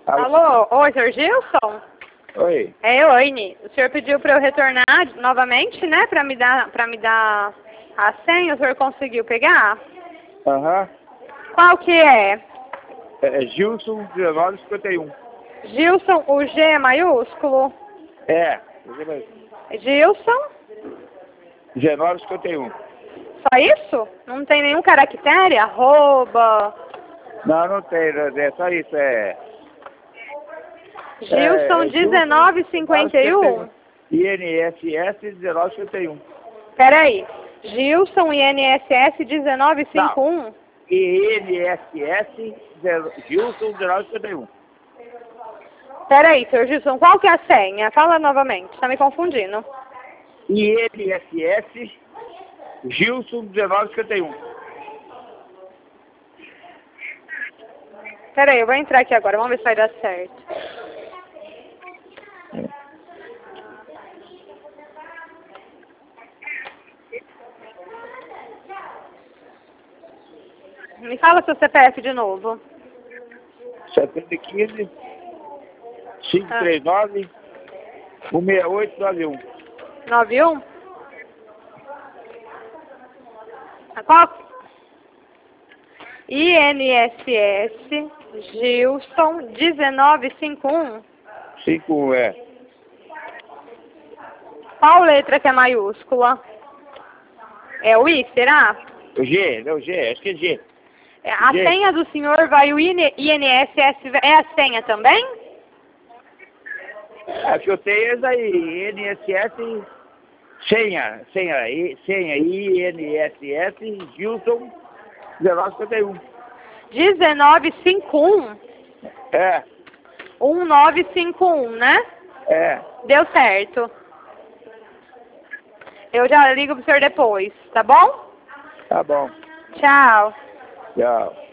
Alô? Oi, senhor Gilson? Oi. É eu, Ine. O senhor pediu para eu retornar novamente, né? Para me dar a senha. O senhor conseguiu pegar? Aham. Qual que é? É Gilson 1951. Gilson, o G é maiúsculo? É. Gilson? 1951. Só isso? Não tem nenhum caractere? Arroba? Não, não tem. É só isso. Gilson 1951? INSS 1951. Peraí. Gilson INSS 1951? INSS Gilson 1951. Peraí, senhor Gilson, qual que é a senha? Fala novamente, tá me confundindo. INSS Gilson 1951. Peraí, eu vou entrar aqui agora, vamos ver se vai dar certo. Me fala seu CPF de novo. 715 539 16891. 91? Qual? INSS Gilson 1951. 5 é. Qual letra que é maiúscula? É o I, será? O G, não, G, acho que é G. A G. senha do senhor vai o INSS, é a senha também? Acho que eu tenho essa aí, INSS, senha, INSS, Gilson, 1951. 1951? É, 1951, né? é. Deu certo. Eu já ligo pro senhor depois, tá bom? Tá bom. Tchau. Tchau.